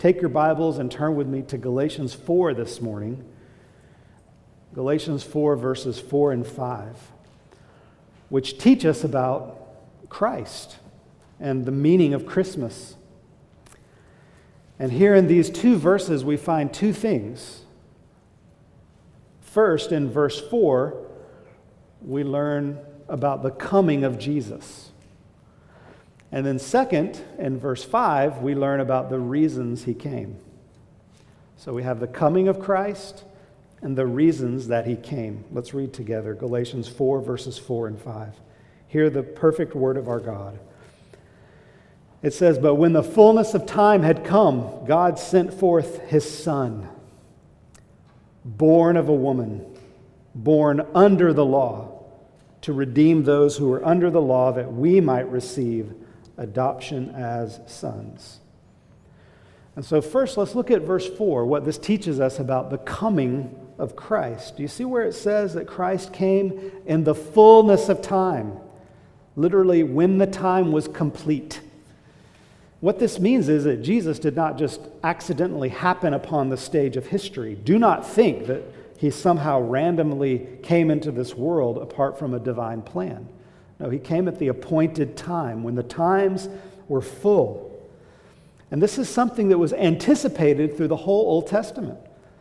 take your Bibles and turn with me to Galatians 4 this morning. Galatians 4, verses 4 and 5, which teach us about Christ and the meaning of Christmas. And here in these two verses, we find two things. First, in verse 4, we learn about the coming of Jesus. And then second, in verse 5, we learn about the reasons he came. So we have the coming of Christ and the reasons that he came. Let's read together Galatians 4, verses 4 and 5. Hear the perfect word of our God. It says, "But when the fullness of time had come, God sent forth his Son, born of a woman, born under the law, to redeem those who were under the law, that we might receive adoption as sons." And so first, let's look at verse 4, what this teaches us about the coming of Christ. Do you see where it says that Christ came in the fullness of time? Literally, when the time was complete. What this means is that Jesus did not just accidentally happen upon the stage of history. Do not think that he somehow randomly came into this world apart from a divine plan. No, he came at the appointed time, when the times were full. And this is something that was anticipated through the whole Old Testament.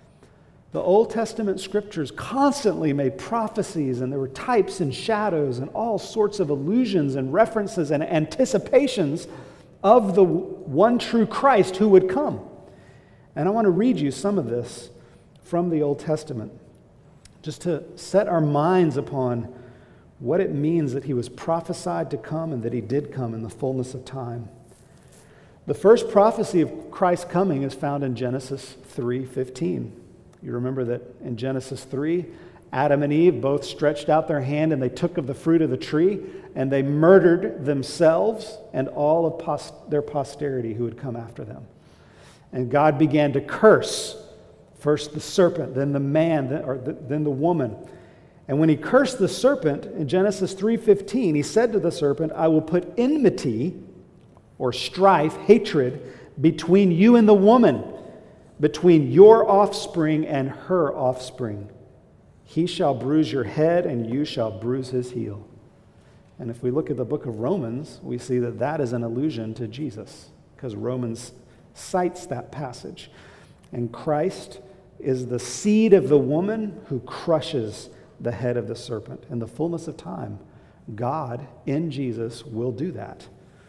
The Old Testament scriptures constantly made prophecies, and there were types and shadows and all sorts of allusions and references and anticipations of the one true Christ who would come. And I want to read you some of this from the Old Testament, just to set our minds upon what it means that he was prophesied to come and that he did come in the fullness of time. The first prophecy of Christ's coming is found in Genesis 3:15. You remember that in Genesis 3, Adam and Eve both stretched out their hand and they took of the fruit of the tree and they murdered themselves and all of their posterity who would come after them. And God began to curse first the serpent, then the man, then the woman. And when he cursed the serpent in Genesis 3:15, he said to the serpent, "I will put enmity," or strife, hatred, "between you and the woman, between your offspring and her offspring. He shall bruise your head, and you shall bruise his heel." And if we look at the book of Romans, we see that that is an allusion to Jesus, because Romans cites that passage. And Christ is the seed of the woman who crushes the head of the serpent. In the fullness of time, God in Jesus will do that.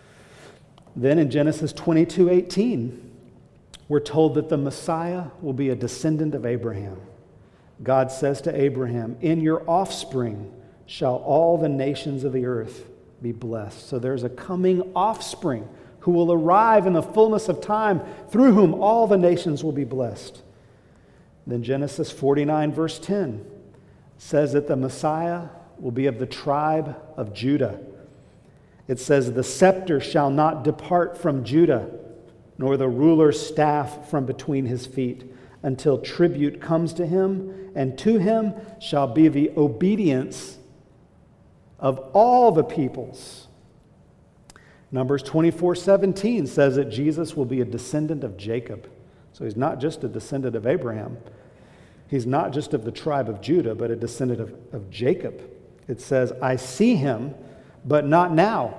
Then in Genesis 22:18, we're told that the Messiah will be a descendant of Abraham. God says to Abraham, "In your offspring shall all the nations of the earth be blessed." So there's a coming offspring who will arrive in the fullness of time, through whom all the nations will be blessed. Then Genesis 49, verse 10, says that the Messiah will be of the tribe of Judah. It says, "The scepter shall not depart from Judah, nor the ruler's staff from between his feet, until tribute comes to him, and to him shall be the obedience of all the peoples." Numbers 24:17 says that Jesus will be a descendant of Jacob. So he's not just a descendant of Abraham. He's not just of the tribe of Judah, but a descendant of Jacob. It says, "I see him, but not now.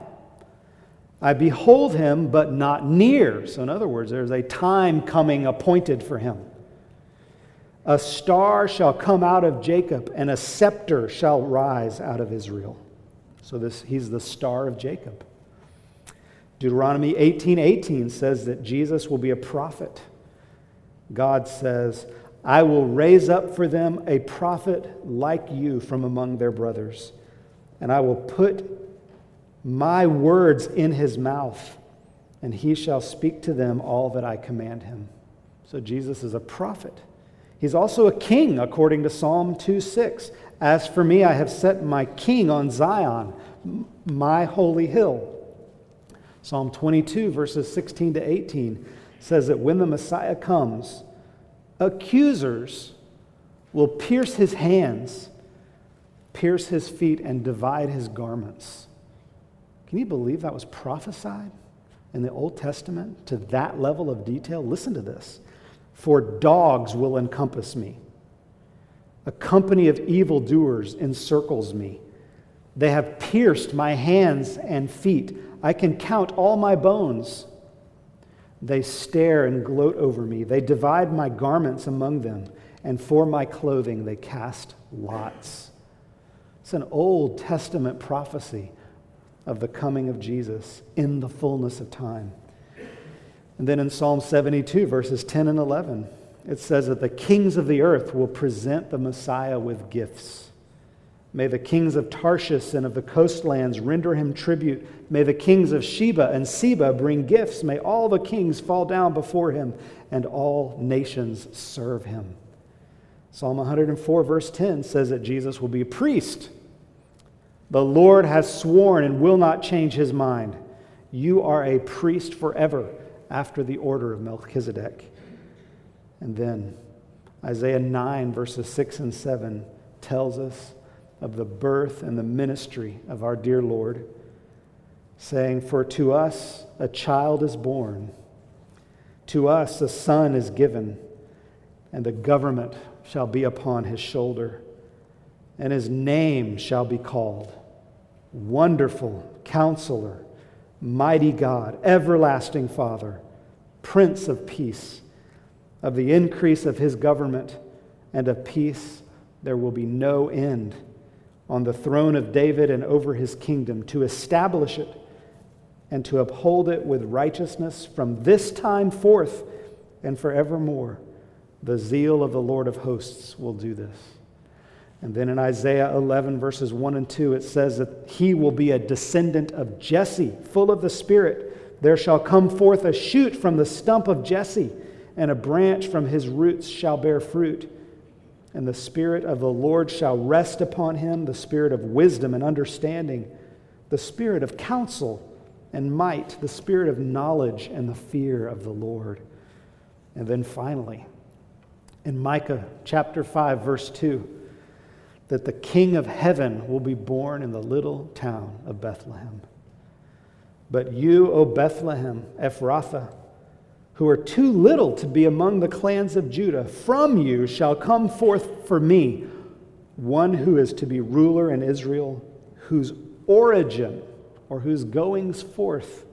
I behold him, but not near." So in other words, there's a time coming appointed for him. "A star shall come out of Jacob, and a scepter shall rise out of Israel." So he's the star of Jacob. Deuteronomy 18:18 says that Jesus will be a prophet. God says, "I will raise up for them a prophet like you from among their brothers, and I will put my words in his mouth, and he shall speak to them all that I command him." So Jesus is a prophet. He's also a king, according to Psalm 2:6. "As for me, I have set my king on Zion, my holy hill." Psalm 22, verses 16 to 18, says that when the Messiah comes, accusers will pierce his hands, pierce his feet, and divide his garments. Can you believe that was prophesied? in the Old Testament to that level of detail? Listen to this. For dogs will encompass me. A company of evildoers encircles me. They have pierced my hands and feet. I can count all my bones. They stare and gloat over me. They divide my garments among them, and for my clothing they cast lots. It's an Old Testament prophecy of the coming of Jesus in the fullness of time. And then in Psalm 72, verses 10 and 11, it says that the kings of the earth will present the Messiah with gifts. May the kings of Tarshish and of the coastlands render him tribute. May the kings of Sheba and Seba bring gifts. May all the kings fall down before him, and all nations serve him. Psalm 104, verse 10 says that Jesus will be a priest. The Lord has sworn and will not change his mind. You are a priest forever, after the order of Melchizedek. And then Isaiah 9, verses 6 and 7 tells us of the birth and the ministry of our dear Lord, saying, For to us a child is born, to us a son is given, and the government shall be upon his shoulder, and his name shall be called Wonderful Counselor, Mighty God, Everlasting Father, Prince of Peace. Of the increase of his government and of peace there will be no end, on the throne of David and over his kingdom, to establish it and to uphold it with righteousness from this time forth and forevermore. The zeal of the Lord of hosts will do this. And then in Isaiah 11, verses 1 and 2, it says that he will be a descendant of Jesse, full of the Spirit. There shall come forth a shoot from the stump of Jesse, and a branch from his roots shall bear fruit. And the Spirit of the Lord shall rest upon him, the Spirit of wisdom and understanding, the Spirit of counsel and might, the Spirit of knowledge and the fear of the Lord. And then finally, in Micah chapter 5, verse 2, that the King of heaven will be born in the little town of Bethlehem. But you, O Bethlehem, Ephrathah, who are too little to be among the clans of Judah, from you shall come forth for me one who is to be ruler in Israel, whose origin or whose goings forth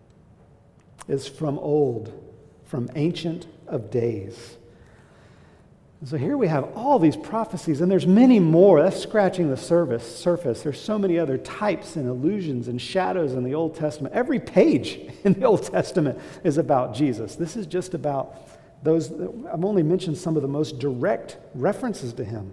is from old, from ancient of days. And so here we have all these prophecies, and there's many more. That's scratching the surface. There's so many other types and allusions and shadows in the Old Testament. Every page in the Old Testament is about Jesus. This is just about those. I've only mentioned some of the most direct references to him.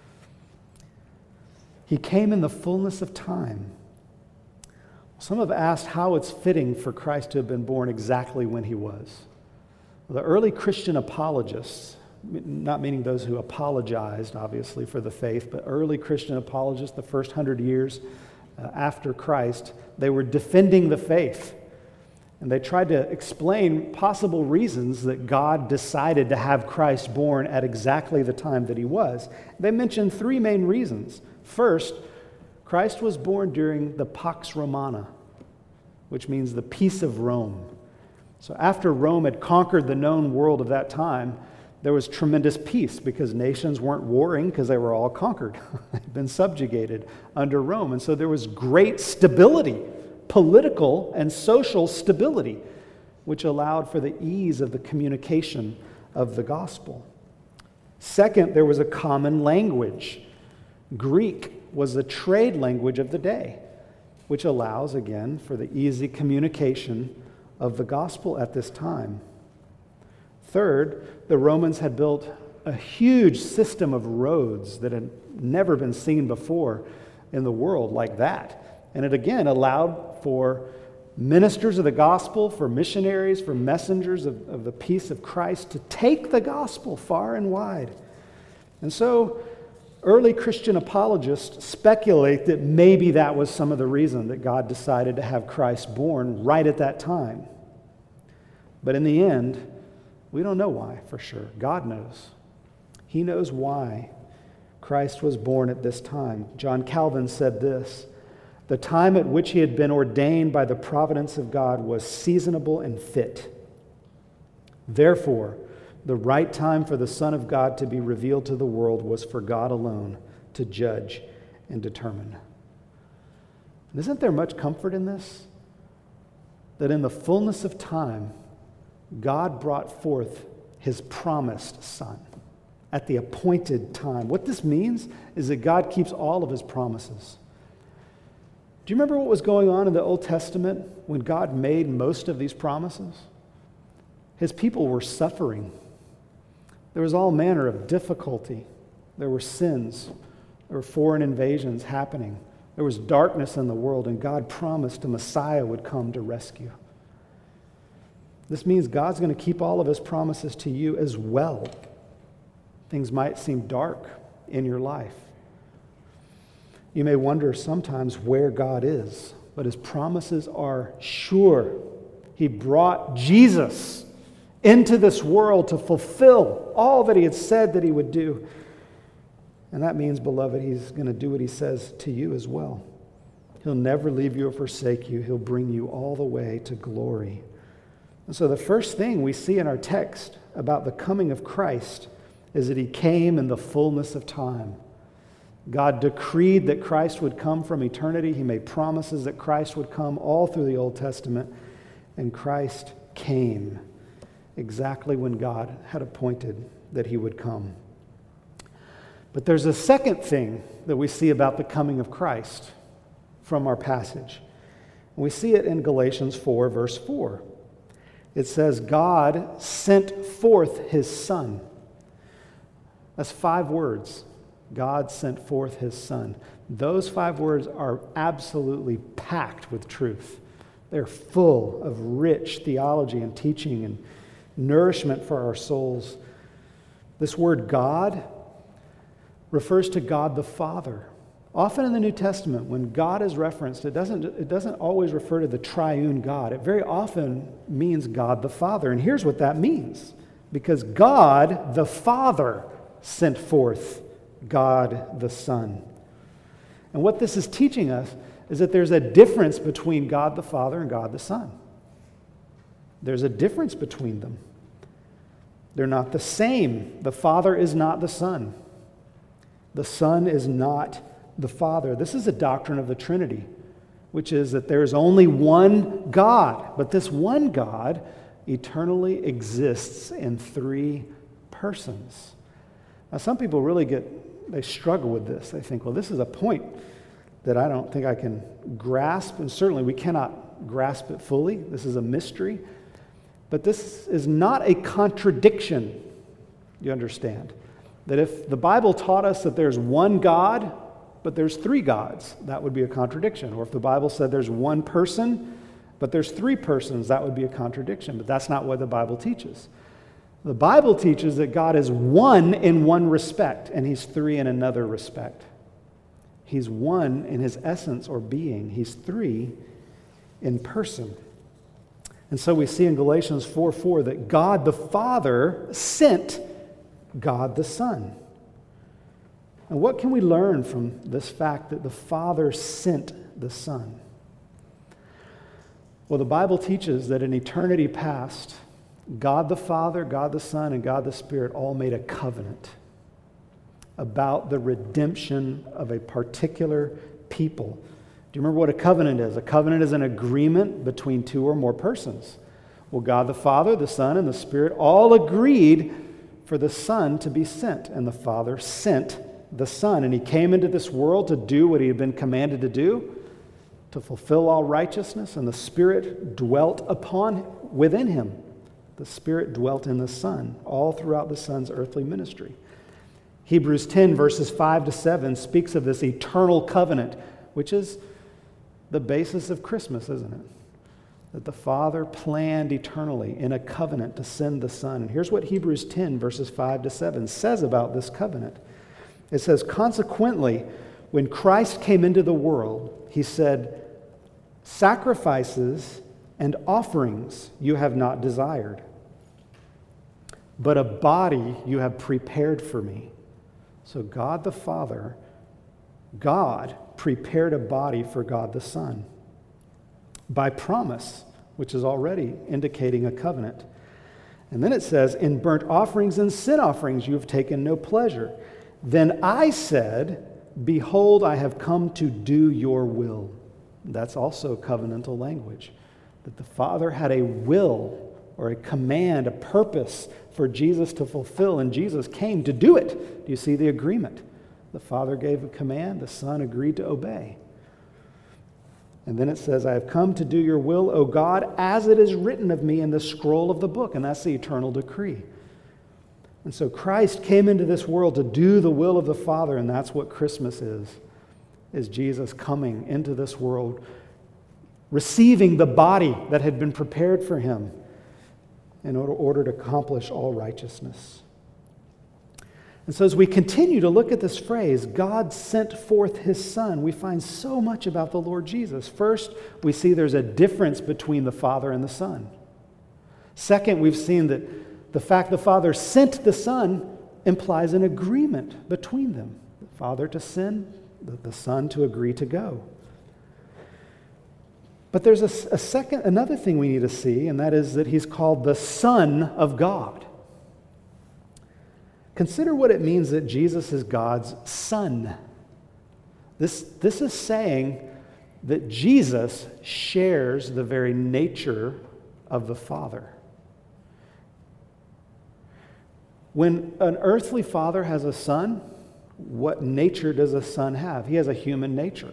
He came in the fullness of time. Some have asked how it's fitting for Christ to have been born exactly when he was. The early Christian apologists, not meaning those who apologized, obviously, for the faith, but early Christian apologists, the first 100 years after Christ, they were defending the faith. And they tried to explain possible reasons that God decided to have Christ born at exactly the time that he was. They mentioned three main reasons. First, Christ was born during the Pax Romana, which means the peace of Rome. So after Rome had conquered the known world of that time, there was tremendous peace because nations weren't warring because they were all conquered, had been subjugated under Rome. And so there was great stability, political and social stability, which allowed for the ease of the communication of the gospel. Second, there was a common language. Greek was the trade language of the day, which allows, again, for the easy communication of the gospel at this time. Third, the Romans had built a huge system of roads that had never been seen before in the world like that. And it again allowed for ministers of the gospel, for missionaries, for messengers of the peace of Christ to take the gospel far and wide. And so early Christian apologists speculate that maybe that was some of the reason that God decided to have Christ born right at that time. But in the end, we don't know why for sure. God knows. He knows why Christ was born at this time. John Calvin said this: The time at which he had been ordained by the providence of God was seasonable and fit. Therefore, the right time for the Son of God to be revealed to the world was for God alone to judge and determine. And isn't there much comfort in this? That in the fullness of time, God brought forth his promised Son at the appointed time. What this means is that God keeps all of his promises. Do you remember what was going on in the Old Testament when God made most of these promises? His people were suffering. There was all manner of difficulty. There were sins. There were foreign invasions happening. There was darkness in the world, and God promised a Messiah would come to rescue. This means God's going to keep all of his promises to you as well. Things might seem dark in your life. You may wonder sometimes where God is, but his promises are sure. He brought Jesus into this world to fulfill all that he had said that he would do. And that means, beloved, he's going to do what he says to you as well. He'll never leave you or forsake you. He'll bring you all the way to glory. And so the first thing we see in our text about the coming of Christ is that he came in the fullness of time. God decreed that Christ would come from eternity. He made promises that Christ would come all through the Old Testament. And Christ came exactly when God had appointed that he would come. But there's a second thing that we see about the coming of Christ from our passage. We see it in Galatians 4, verse 4. It says, God sent forth his Son. That's 5 words. God sent forth his Son. Those 5 words are absolutely packed with truth. They're full of rich theology and teaching and nourishment for our souls. This word God refers to God the Father. Often in the New Testament, when God is referenced, it doesn't always refer to the triune God. It very often means God the Father. And here's what that means. Because God the Father sent forth God the Son. And what this is teaching us is that there's a difference between God the Father and God the Son. There's a difference between them. They're not the same. The Father is not the Son. The Son is not the Father. This is a doctrine of the Trinity, which is that there is only one God, but this one God eternally exists in 3 persons. Now, some people really they struggle with this. They think, well, this is a point that I don't think I can grasp, and certainly we cannot grasp it fully. This is a mystery. But this is not a contradiction, you understand. That if the Bible taught us that there's one God, but there's 3 gods, that would be a contradiction. Or if the Bible said there's one person, but there's 3 persons, that would be a contradiction. But that's not what the Bible teaches. The Bible teaches that God is one in one respect, and he's 3 in another respect. He's one in his essence or being. He's 3 in person. And so we see in Galatians 4:4 that God the Father sent God the Son. And what can we learn from this fact that the Father sent the Son? Well, the Bible teaches that in eternity past, God the Father, God the Son, and God the Spirit all made a covenant about the redemption of a particular people. Do you remember what a covenant is? A covenant is an agreement between 2 or more persons. Well, God the Father, the Son, and the Spirit all agreed for the Son to be sent, and the Father sent the Son. And he came into this world to do what he had been commanded to do, to fulfill all righteousness, and the Spirit dwelt within him. The Spirit dwelt in the Son all throughout the Son's earthly ministry. Hebrews 10, verses 5-7 speaks of this eternal covenant, which is the basis of Christmas, isn't it? That the Father planned eternally in a covenant to send the Son. And here's what Hebrews 10, verses 5-7 says about this covenant. It says, consequently, when Christ came into the world, he said, sacrifices and offerings you have not desired, but a body you have prepared for me. So God the Father, God prepared a body for God the Son by promise, which is already indicating a covenant. And then it says, in burnt offerings and sin offerings you have taken no pleasure. Then I said, behold, I have come to do your will. That's also covenantal language. That the Father had a will or a command, a purpose for Jesus to fulfill, and Jesus came to do it. Do you see the agreement? The Father gave a command, the Son agreed to obey. And then it says, I have come to do your will, O God, as it is written of me in the scroll of the book. And that's the eternal decree. And so Christ came into this world to do the will of the Father, and that's what Christmas is Jesus coming into this world, receiving the body that had been prepared for him in order to accomplish all righteousness. And so as we continue to look at this phrase, God sent forth his Son, we find so much about the Lord Jesus. First, we see there's a difference between the Father and the Son. Second, we've seen that the fact the Father sent the Son implies an agreement between them. The Father to send, the Son to agree to go. But there's another thing we need to see, and that is that he's called the Son of God. Consider what it means that Jesus is God's Son. This is saying that Jesus shares the very nature of the Father. When an earthly father has a son, what nature does a son have? He has a human nature.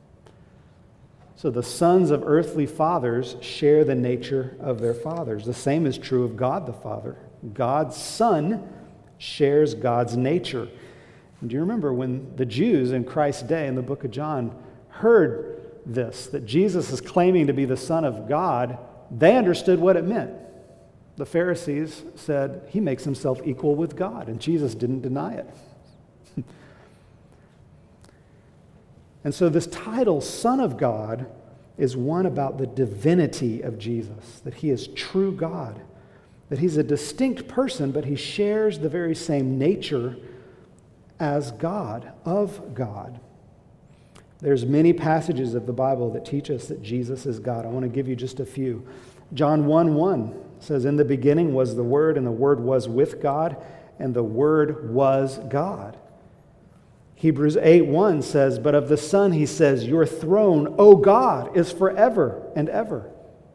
So the sons of earthly fathers share the nature of their fathers. The same is true of God the Father. God's Son shares God's nature. And do you remember when the Jews in Christ's day in the book of John heard this, that Jesus is claiming to be the Son of God, they understood what it meant. The Pharisees said, he makes himself equal with God, and Jesus didn't deny it. And so this title, Son of God, is one about the divinity of Jesus, that he is true God, that he's a distinct person, but he shares the very same nature as God, of God. There's many passages of the Bible that teach us that Jesus is God. I want to give you just a few. John 1:1 says, in the beginning was the Word, and the Word was with God, and the Word was God. Hebrews 8:1 says, but of the Son he says, your throne, O God, is forever and ever.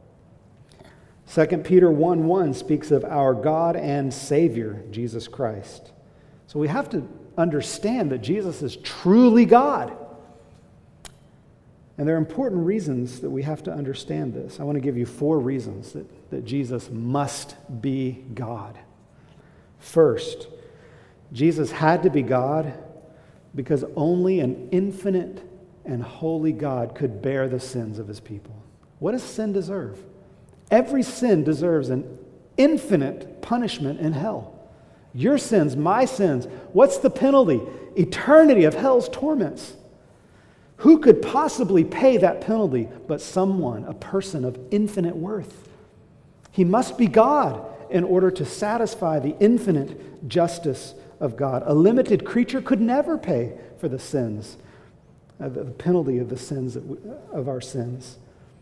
2 Peter 1:1 speaks of our God and Savior, Jesus Christ. So we have to understand that Jesus is truly God. And there are important reasons that we have to understand this. I want to give you 4 reasons that Jesus must be God. First, Jesus had to be God because only an infinite and holy God could bear the sins of his people. What does sin deserve? Every sin deserves an infinite punishment in hell. Your sins, my sins. What's the penalty? Eternity of hell's torments. Who could possibly pay that penalty but someone, a person of infinite worth? He must be God in order to satisfy the infinite justice of God. A limited creature could never pay for the sins, the penalty of the sins of our sins.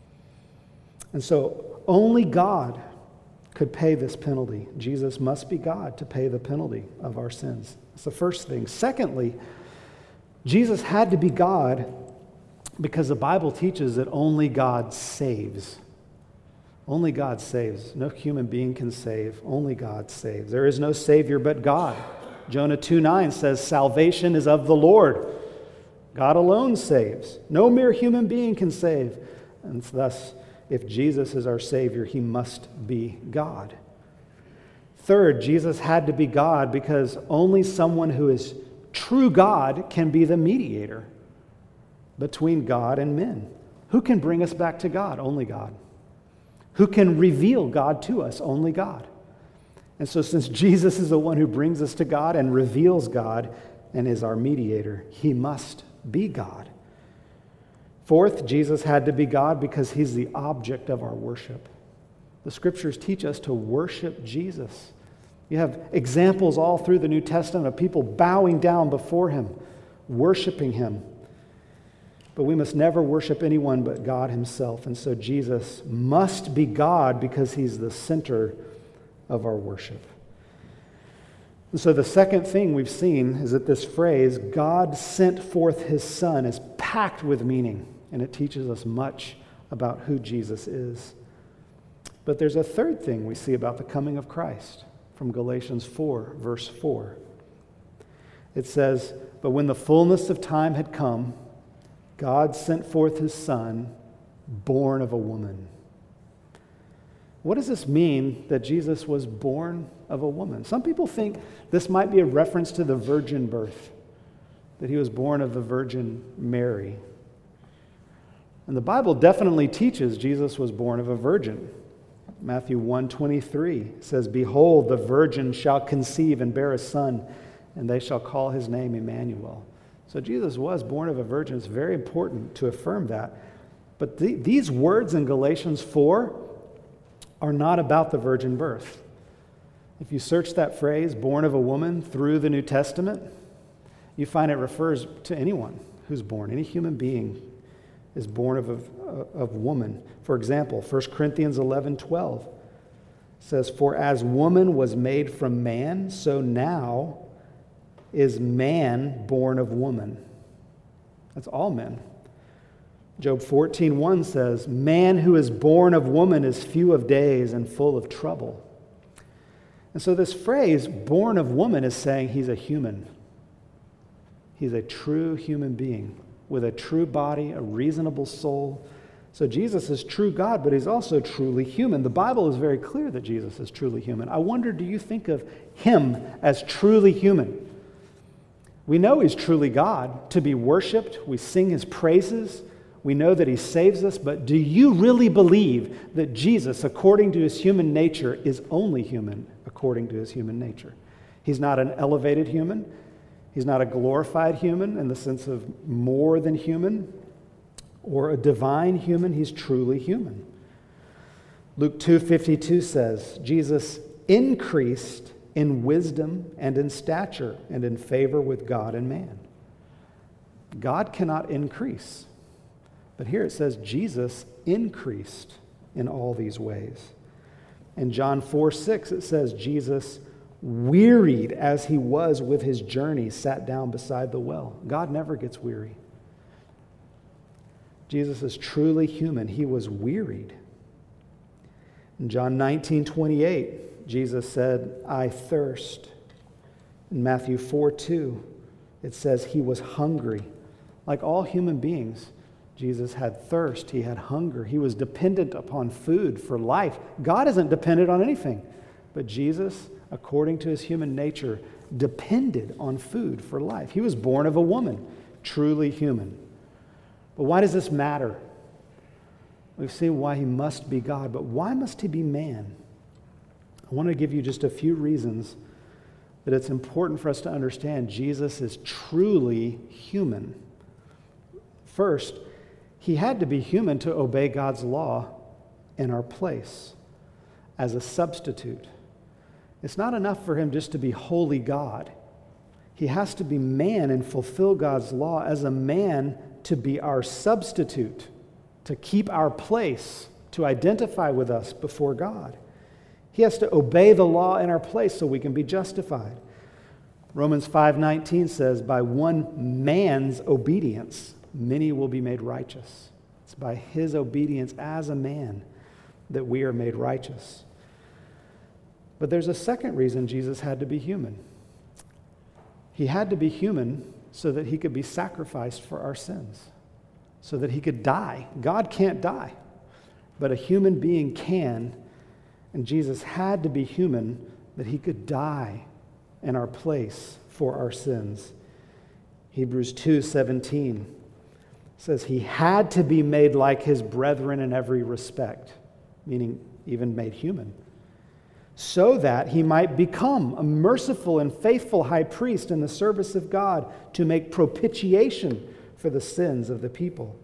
And so only God could pay this penalty. Jesus must be God to pay the penalty of our sins. That's the first thing. Secondly, Jesus had to be God because the Bible teaches that only God saves. Only God saves. No human being can save. Only God saves. There is no Savior but God. Jonah 2:9 says, salvation is of the Lord. God alone saves. No mere human being can save. And thus, if Jesus is our Savior, he must be God. Third, Jesus had to be God because only someone who is true God can be the mediator between God and men. Who can bring us back to God? Only God. Who can reveal God to us? Only God. And so since Jesus is the one who brings us to God and reveals God and is our mediator, he must be God. Fourth, Jesus had to be God because he's the object of our worship. The scriptures teach us to worship Jesus. You have examples all through the New Testament of people bowing down before him, worshiping him. But we must never worship anyone but God himself. And so Jesus must be God because he's the center of our worship. And so the second thing we've seen is that this phrase, God sent forth his Son, is packed with meaning, and it teaches us much about who Jesus is. But there's a third thing we see about the coming of Christ from Galatians 4, verse 4. It says, "But when the fullness of time had come, God sent forth his Son, born of a woman." What does this mean that Jesus was born of a woman? Some people think this might be a reference to the virgin birth, that he was born of the Virgin Mary. And the Bible definitely teaches Jesus was born of a virgin. Matthew 1:23 says, "Behold, the virgin shall conceive and bear a son, and they shall call his name Emmanuel." So Jesus was born of a virgin. It's very important to affirm that. But these words in Galatians 4 are not about the virgin birth. If you search that phrase, born of a woman, through the New Testament, you find it refers to anyone who's born. Any human being is born of woman. For example, 1 Corinthians 11:12 says, "For as woman was made from man, so now is man born of woman." That's all men. Job 14:1 says, "Man who is born of woman is few of days and full of trouble." And so this phrase, born of woman, is saying he's a human. He's a true human being with a true body, a reasonable soul. So Jesus is true God, but he's also truly human. The Bible is very clear that Jesus is truly human. I wonder, do you think of him as truly human? We know he's truly God, to be worshiped. We sing his praises. We know that he saves us, but do you really believe that Jesus, according to his human nature, is only human according to his human nature? He's not an elevated human. He's not a glorified human in the sense of more than human or a divine human. He's truly human. Luke 2:52 says, "Jesus increased in wisdom and in stature and in favor with God and man." God cannot increase. But here it says Jesus increased in all these ways. In John 4:6 it says Jesus, wearied as he was with his journey, sat down beside the well. God never gets weary. Jesus is truly human. He was wearied. In John 19:28, Jesus said, "I thirst." In Matthew 4:2, it says he was hungry. Like all human beings, Jesus had thirst, he had hunger, he was dependent upon food for life. God isn't dependent on anything, but Jesus, according to his human nature, depended on food for life. He was born of a woman, truly human. But why does this matter? We've seen why he must be God, but why must he be man? I want to give you just a few reasons that it's important for us to understand Jesus is truly human. First, he had to be human to obey God's law in our place as a substitute. It's not enough for him just to be holy God. He has to be man and fulfill God's law as a man to be our substitute, to keep our place, to identify with us before God. He has to obey the law in our place so we can be justified. Romans 5:19 says, "By one man's obedience, many will be made righteous." It's by his obedience as a man that we are made righteous. But there's a second reason Jesus had to be human. He had to be human so that he could be sacrificed for our sins, so that he could die. God can't die, but a human being can, and Jesus had to be human that he could die in our place for our sins. Hebrews 2:17 says he had to be made like his brethren in every respect, meaning even made human, so that he might become a merciful and faithful high priest in the service of God to make propitiation for the sins of the people.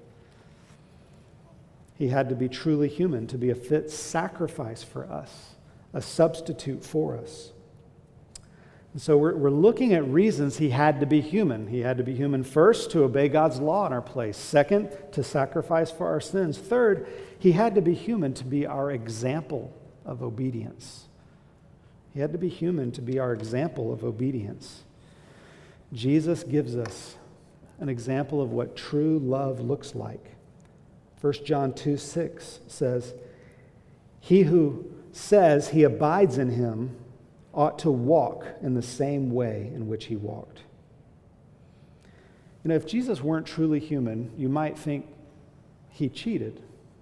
He had to be truly human to be a fit sacrifice for us, a substitute for us. So we're looking at reasons he had to be human. He had to be human first, to obey God's law in our place. Second, to sacrifice for our sins. Third, he had to be human to be our example of obedience. He had to be human to be our example of obedience. Jesus gives us an example of what true love looks like. 1 John 2:6 says, "He who says he abides in him ought to walk in the same way in which he walked." If Jesus weren't truly human, you might think he cheated.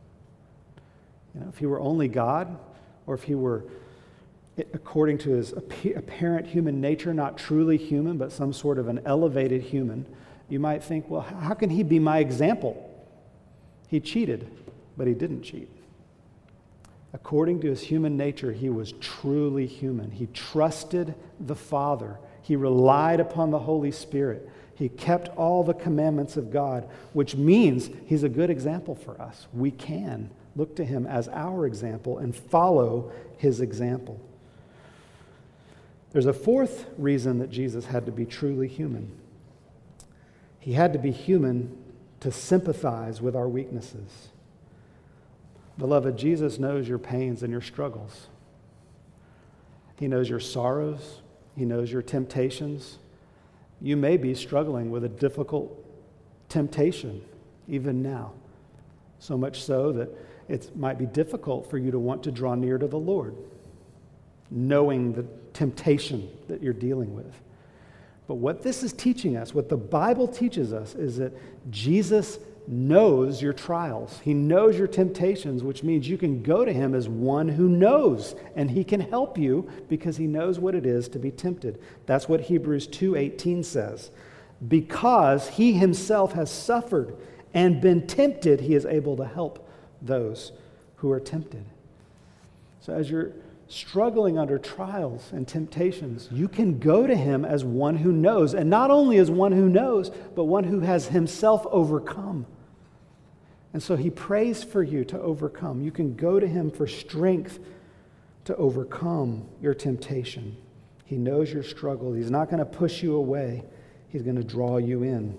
If he were only God, or if he were, according to his apparent human nature, not truly human, but some sort of an elevated human, you might think, well, how can he be my example? He cheated, but he didn't cheat. According to his human nature, he was truly human. He trusted the Father. He relied upon the Holy Spirit. He kept all the commandments of God, which means he's a good example for us. We can look to him as our example and follow his example. There's a fourth reason that Jesus had to be truly human. He had to be human to sympathize with our weaknesses. Beloved, Jesus knows your pains and your struggles. He knows your sorrows. He knows your temptations. You may be struggling with a difficult temptation even now, so much so that it might be difficult for you to want to draw near to the Lord, knowing the temptation that you're dealing with. But what this is teaching us, what the Bible teaches us, is that Jesus knows your trials. He knows your temptations, which means you can go to him as one who knows, and he can help you because he knows what it is to be tempted. That's what Hebrews 2:18 says. Because he himself has suffered and been tempted, he is able to help those who are tempted. So as you're struggling under trials and temptations, you can go to him as one who knows, and not only as one who knows, but one who has himself overcome. And so he prays for you to overcome. You can go to him for strength to overcome your temptation. He knows your struggle. He's not going to push you away. He's going to draw you in.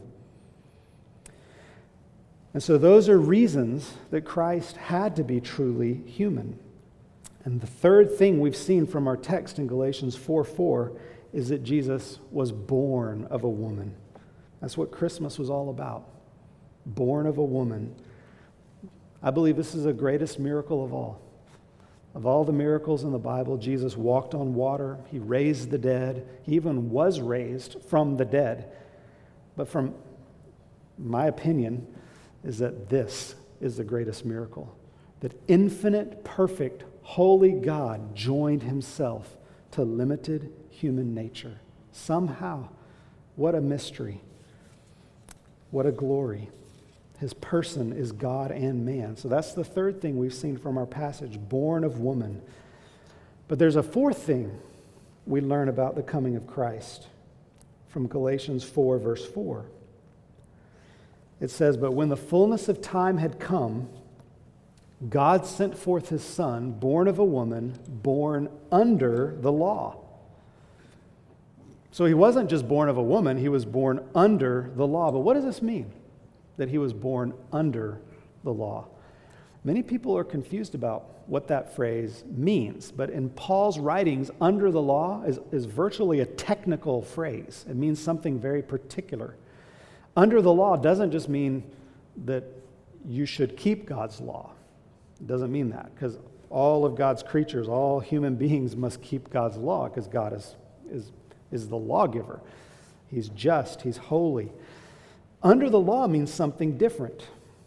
And so those are reasons that Christ had to be truly human. And the third thing we've seen from our text in Galatians 4:4 is that Jesus was born of a woman. That's what Christmas was all about. Born of a woman. I believe this is the greatest miracle of all. Of all the miracles in the Bible, Jesus walked on water. He raised the dead. He even was raised from the dead. But from my opinion is that this is the greatest miracle. That infinite, perfect, holy God joined himself to limited human nature. Somehow, what a mystery. What a glory. His person is God and man. So that's the third thing we've seen from our passage, born of woman. But there's a fourth thing we learn about the coming of Christ from Galatians 4, verse 4. It says, "But when the fullness of time had come, God sent forth his Son, born of a woman, born under the law." So he wasn't just born of a woman, he was born under the law. But what does this mean, that he was born under the law? Many people are confused about what that phrase means. But in Paul's writings, under the law is virtually a technical phrase. It means something very particular. Under the law doesn't just mean that you should keep God's law. It doesn't mean that, because all of God's creatures, all human beings must keep God's law, because God is the lawgiver. He's just, he's holy. Under the law means something different.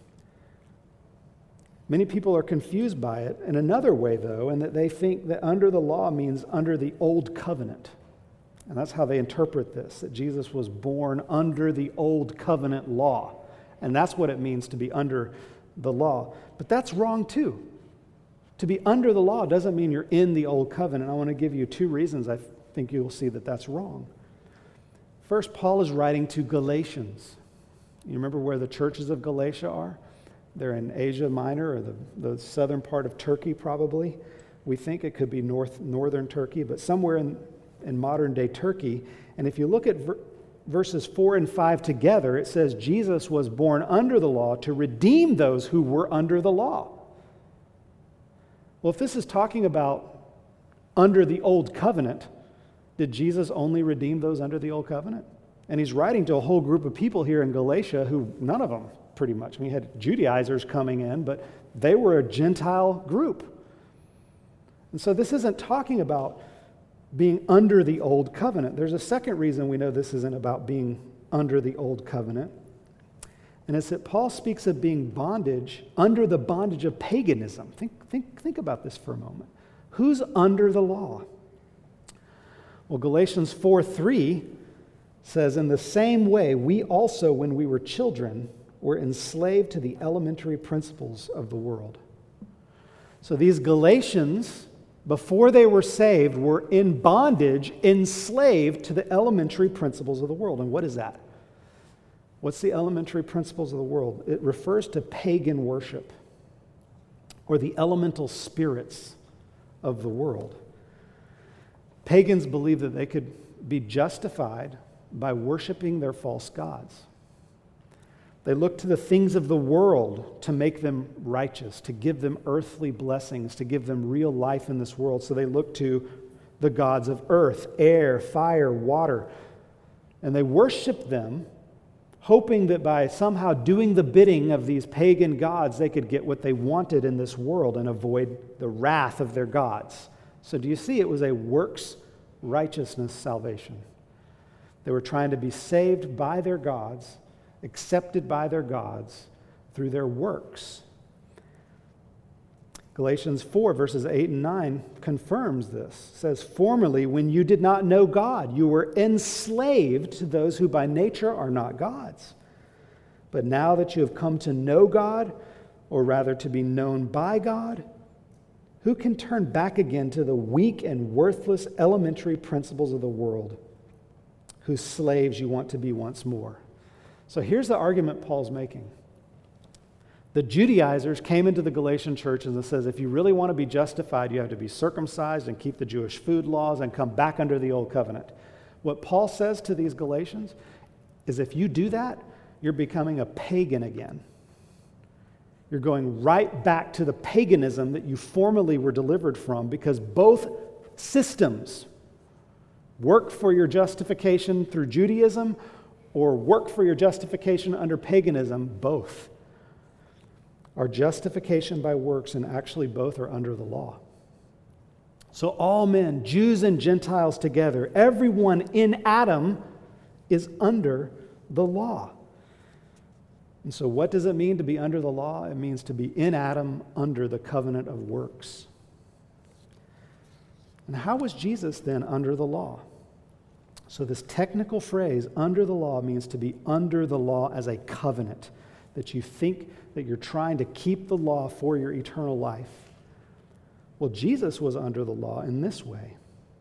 Many people are confused by it in another way, though, in that they think that under the law means under the old covenant. And that's how they interpret this, that Jesus was born under the old covenant law. And that's what it means to be under the law. But that's wrong too. To be under the law doesn't mean you're in the old covenant. I want to give you two reasons I think you'll see that that's wrong. First, Paul is writing to Galatians. You remember where the churches of Galatia are? They're in Asia Minor, or the southern part of Turkey probably. We think it could be northern Turkey, but somewhere in modern-day Turkey. And if you look at verses 4 and 5 together, it says Jesus was born under the law to redeem those who were under the law. Well, if this is talking about under the old covenant, did Jesus only redeem those under the old covenant? And he's writing to a whole group of people here in Galatia who, none of them pretty much. I mean, you had Judaizers coming in, but they were a Gentile group. And so this isn't talking about being under the old covenant. There's a second reason we know this isn't about being under the old covenant. And it's that Paul speaks of being bondage, under the bondage of paganism. Think about this for a moment. Who's under the law? Well, Galatians 4:3 says, in the same way, we also, when we were children, were enslaved to the elementary principles of the world. So these Galatians, before they were saved, were in bondage, enslaved to the elementary principles of the world. And what is that? What's the elementary principles of the world? It refers to pagan worship or the elemental spirits of the world. Pagans believed that they could be justified by worshiping their false gods. They looked to the things of the world to make them righteous, to give them earthly blessings, to give them real life in this world. So they looked to the gods of earth, air, fire, water. And they worshiped them, hoping that by somehow doing the bidding of these pagan gods, they could get what they wanted in this world and avoid the wrath of their gods. So do you see, it was a works righteousness salvation. They were trying to be saved by their gods, accepted by their gods through their works. Galatians 4, verses 8 and 9 confirms this. It says, formerly, when you did not know God, you were enslaved to those who by nature are not gods. But now that you have come to know God, or rather to be known by God, who can turn back again to the weak and worthless elementary principles of the world, whose slaves you want to be once more? So here's the argument Paul's making. The Judaizers came into the Galatian church and it says, if you really want to be justified, you have to be circumcised and keep the Jewish food laws and come back under the old covenant. What Paul says to these Galatians is if you do that, you're becoming a pagan again. You're going right back to the paganism that you formerly were delivered from, because both systems, work for your justification through Judaism or work for your justification under paganism, both are justification by works, and actually both are under the law. So all men, Jews and Gentiles together, everyone in Adam is under the law. And so what does it mean to be under the law? It means to be in Adam under the covenant of works. And how was Jesus then under the law? So this technical phrase, under the law, means to be under the law as a covenant, that you think that you're trying to keep the law for your eternal life. Well, Jesus was under the law in this way,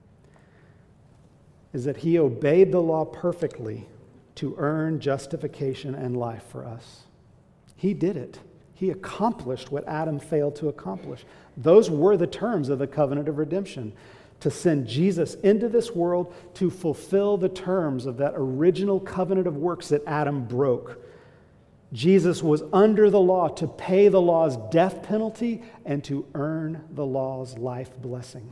is that he obeyed the law perfectly to earn justification and life for us. He did it. He accomplished what Adam failed to accomplish. Those were the terms of the covenant of redemption, to send Jesus into this world to fulfill the terms of that original covenant of works that Adam broke. Jesus was under the law to pay the law's death penalty and to earn the law's life blessing.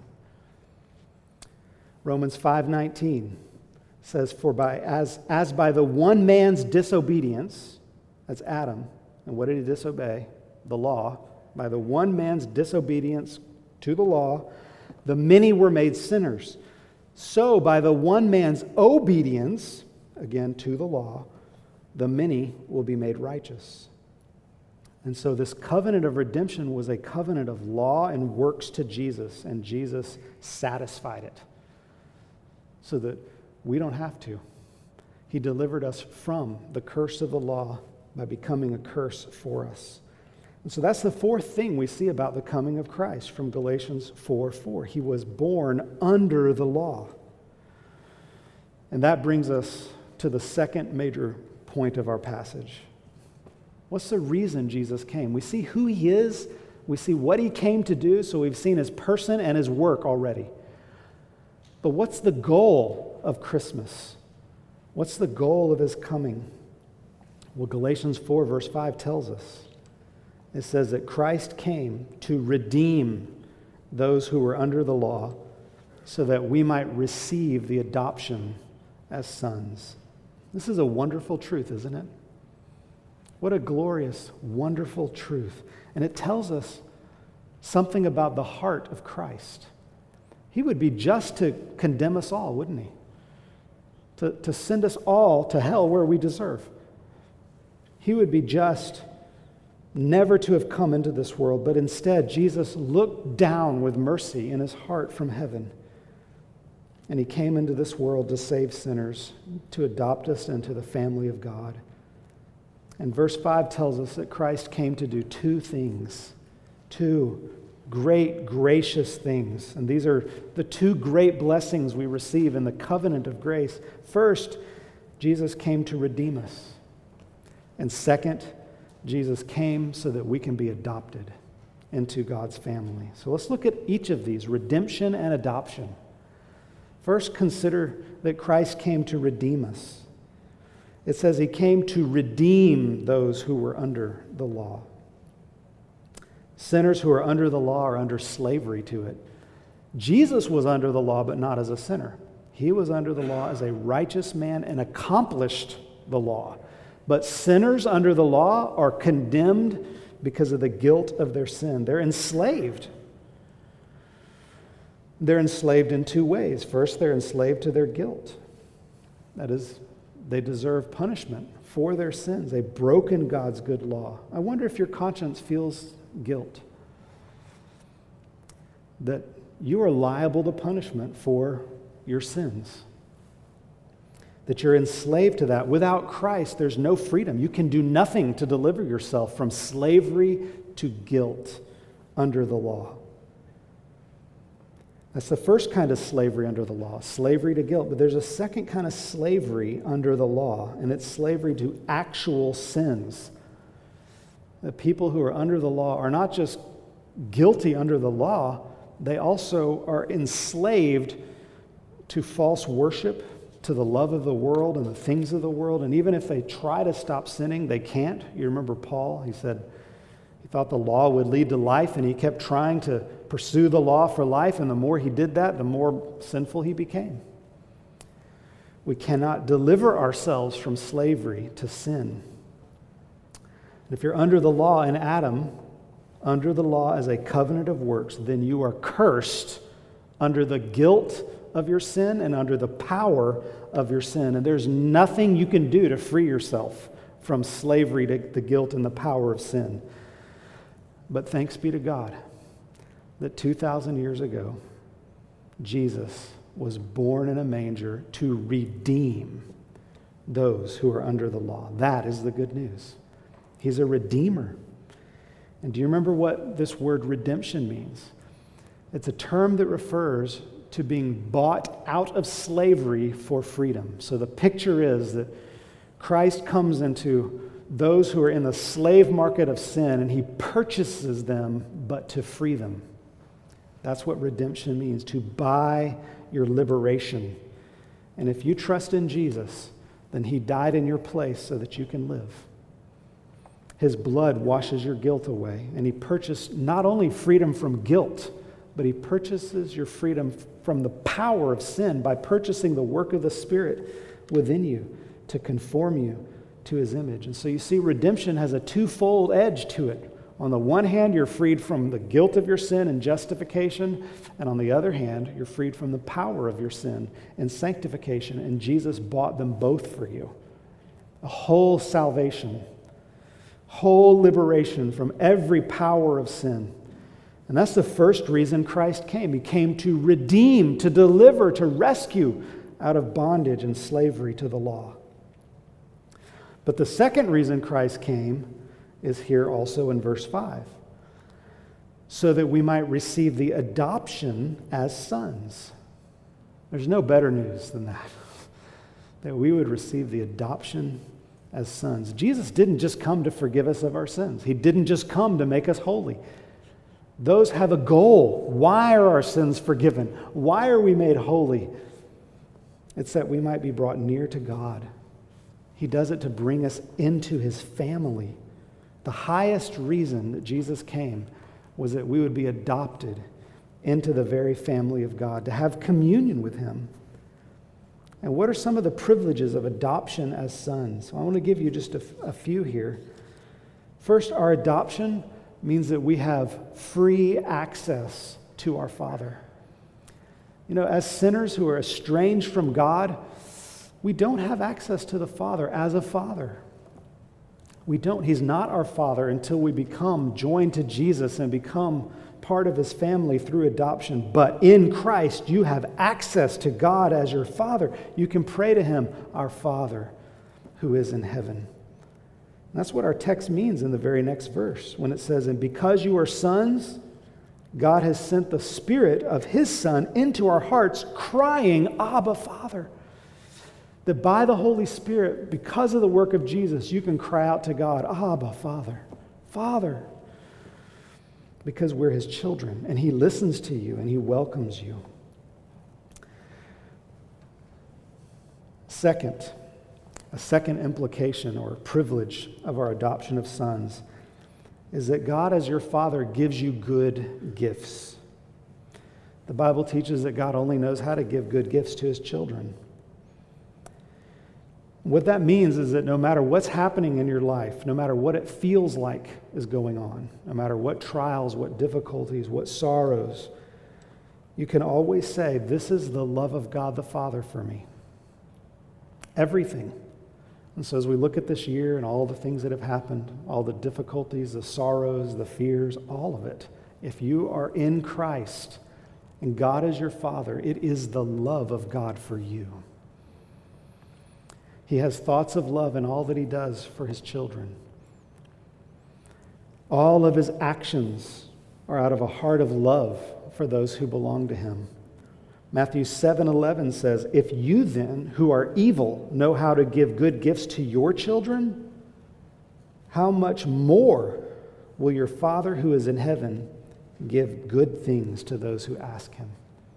Romans 5:19 says, for as by the one man's disobedience, that's Adam, and what did he disobey? The law. By the one man's disobedience to the law, the many were made sinners. So by the one man's obedience, again to the law, the many will be made righteous. And so this covenant of redemption was a covenant of law and works to Jesus, and Jesus satisfied it so that we don't have to. He delivered us from the curse of the law by becoming a curse for us. And so that's the fourth thing we see about the coming of Christ from Galatians 4:4. He was born under the law. And that brings us to the second major point of our passage. What's the reason Jesus came? We see who he is. We see what he came to do. So we've seen his person and his work already. But what's the goal of Christmas? What's the goal of his coming? Well, Galatians 4 verse 5 tells us. It says that Christ came to redeem those who were under the law so that we might receive the adoption as sons. This is a wonderful truth, isn't it? What a glorious, wonderful truth. And it tells us something about the heart of Christ. He would be just to condemn us all, wouldn't he? To send us all to hell where we deserve. He would be just never to have come into this world, but instead Jesus looked down with mercy in his heart from heaven. And he came into this world to save sinners, to adopt us into the family of God. And verse 5 tells us that Christ came to do two things, two great, gracious things. And these are the two great blessings we receive in the covenant of grace. First, Jesus came to redeem us. And second, Jesus came so that we can be adopted into God's family. So let's look at each of these, redemption and adoption. First, consider that Christ came to redeem us. It says he came to redeem those who were under the law. Sinners who are under the law are under slavery to it. Jesus was under the law, but not as a sinner. He was under the law as a righteous man and accomplished the law. But sinners under the law are condemned because of the guilt of their sin. They're enslaved. They're enslaved in two ways. First, they're enslaved to their guilt. That is, they deserve punishment for their sins. They've broken God's good law. I wonder if your conscience feels guilt. That you are liable to punishment for your sins. That you're enslaved to that. Without Christ, there's no freedom. You can do nothing to deliver yourself from slavery to guilt under the law. That's the first kind of slavery under the law, slavery to guilt. But there's a second kind of slavery under the law, and it's slavery to actual sins. The people who are under the law are not just guilty under the law, they also are enslaved to false worship, to the love of the world and the things of the world. And even if they try to stop sinning, they can't. You remember Paul? He said he thought the law would lead to life, and he kept trying to pursue the law for life, and the more he did that, the more sinful he became. We cannot deliver ourselves from slavery to sin. If you're under the law in Adam, under the law as a covenant of works, then you are cursed under the guilt of your sin and under the power of your sin. And there's nothing you can do to free yourself from slavery to the guilt and the power of sin. But thanks be to God that 2,000 years ago, Jesus was born in a manger to redeem those who are under the law. That is the good news. He's a redeemer. And do you remember what this word redemption means? It's a term that refers to being bought out of slavery for freedom. So the picture is that Christ comes into those who are in the slave market of sin, and he purchases them, but to free them. That's what redemption means, to buy your liberation. And if you trust in Jesus, then he died in your place so that you can live. His blood washes your guilt away, and he purchased not only freedom from guilt, but he purchases your freedom from the power of sin by purchasing the work of the Spirit within you to conform you to his image. And so you see, redemption has a twofold edge to it. On the one hand, you're freed from the guilt of your sin and justification, and on the other hand, you're freed from the power of your sin and sanctification, and Jesus bought them both for you. A whole salvation, whole liberation from every power of sin. And that's the first reason Christ came. He came to redeem, to deliver, to rescue out of bondage and slavery to the law. But the second reason Christ came is here also in verse 5. So that we might receive the adoption as sons. There's no better news than that. That we would receive the adoption as sons. Jesus didn't just come to forgive us of our sins. He didn't just come to make us holy. Those have a goal. Why are our sins forgiven? Why are we made holy? It's that we might be brought near to God. He does it to bring us into his family. The highest reason that Jesus came was that we would be adopted into the very family of God, to have communion with him. And what are some of the privileges of adoption as sons? Well, I want to give you just a few here. First, our adoption means that we have free access to our Father. You know, as sinners who are estranged from God, we don't have access to the Father as a father. We don't. He's not our Father until we become joined to Jesus and become part of his family through adoption. But in Christ, you have access to God as your Father. You can pray to him, our Father who is in heaven. And that's what our text means in the very next verse when it says, and because you are sons, God has sent the Spirit of his Son into our hearts, crying, Abba, Father. That by the Holy Spirit, because of the work of Jesus, you can cry out to God, Abba, Father, Father. Because we're his children, and he listens to you, and he welcomes you. Second, a second implication or privilege of our adoption of sons is that God as your Father gives you good gifts. The Bible teaches that God only knows how to give good gifts to his children. What that means is that no matter what's happening in your life, no matter what it feels like is going on, no matter what trials, what difficulties, what sorrows, you can always say, this is the love of God the Father for me. Everything. And so as we look at this year and all the things that have happened, all the difficulties, the sorrows, the fears, all of it, if you are in Christ and God is your Father, it is the love of God for you. He has thoughts of love in all that he does for his children. All of his actions are out of a heart of love for those who belong to him. Matthew 7:11 says, if you then, who are evil, know how to give good gifts to your children, how much more will your Father who is in heaven give good things to those who ask him?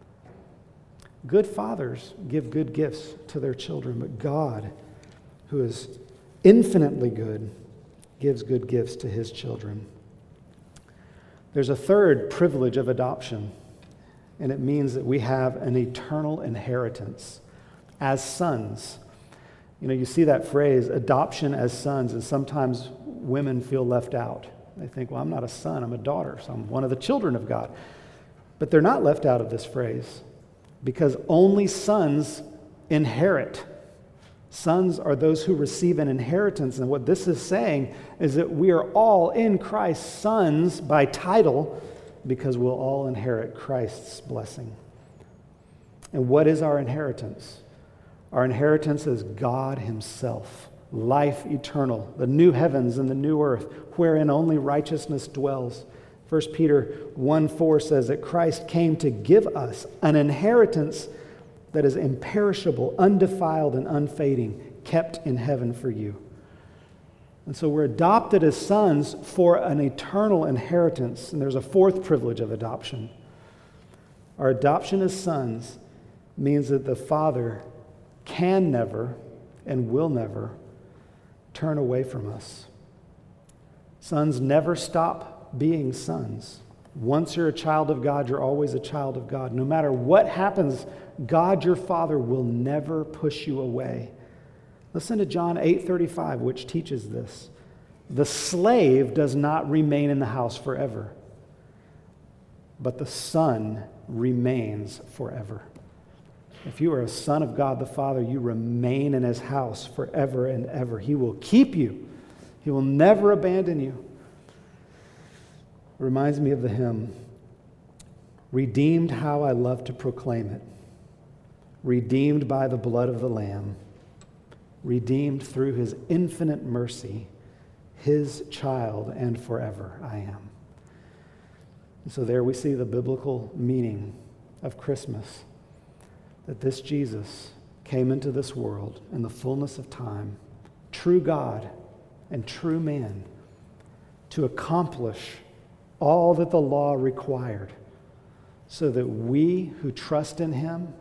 Good fathers give good gifts to their children, but God, who is infinitely good, gives good gifts to his children. There's a third privilege of adoption, and it means that we have an eternal inheritance as sons. You know, you see that phrase, adoption as sons, and sometimes women feel left out. They think, well, I'm not a son, I'm a daughter, so I'm one of the children of God. But they're not left out of this phrase, because only sons inherit. Sons are those who receive an inheritance. And what this is saying is that we are all in Christ sons by title because we'll all inherit Christ's blessing. And what is our inheritance? Our inheritance is God himself, life eternal, the new heavens and the new earth, wherein only righteousness dwells. 1 Peter 1:4 says that Christ came to give us an inheritance that is imperishable, undefiled, and unfading, kept in heaven for you. And so we're adopted as sons for an eternal inheritance. And there's a fourth privilege of adoption. Our adoption as sons means that the Father can never and will never turn away from us. Sons never stop being sons. Once you're a child of God, you're always a child of God. No matter what happens, God, your Father, will never push you away. Listen to John 8:35, which teaches this. The slave does not remain in the house forever, but the Son remains forever. If you are a son of God the Father, you remain in his house forever and ever. He will keep you. He will never abandon you. It reminds me of the hymn, redeemed, how I love to proclaim it. Redeemed by the blood of the Lamb. Redeemed through his infinite mercy, his child, and forever I am. And so there we see the biblical meaning of Christmas, that this Jesus came into this world in the fullness of time, true God and true man, to accomplish all that the law required, so that we who trust in him,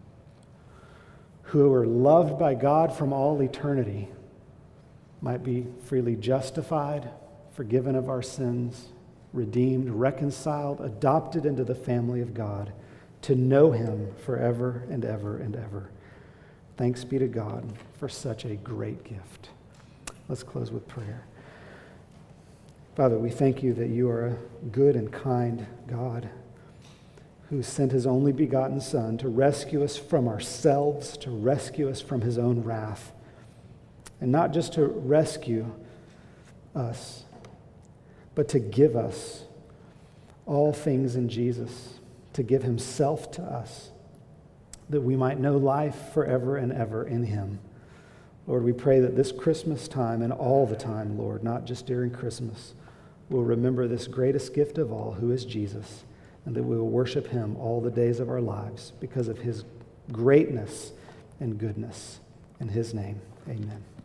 who are loved by God from all eternity, might be freely justified, forgiven of our sins, redeemed, reconciled, adopted into the family of God, to know him forever and ever and ever. Thanks be to God for such a great gift. Let's close with prayer. Father, we thank you that you are a good and kind God who sent his only begotten Son to rescue us from ourselves, to rescue us from his own wrath, and not just to rescue us, but to give us all things in Jesus, to give himself to us, that we might know life forever and ever in him. Lord, we pray that this Christmas time and all the time, Lord, not just during Christmas, we'll remember this greatest gift of all, who is Jesus, and that we will worship him all the days of our lives because of his greatness and goodness. In his name, amen.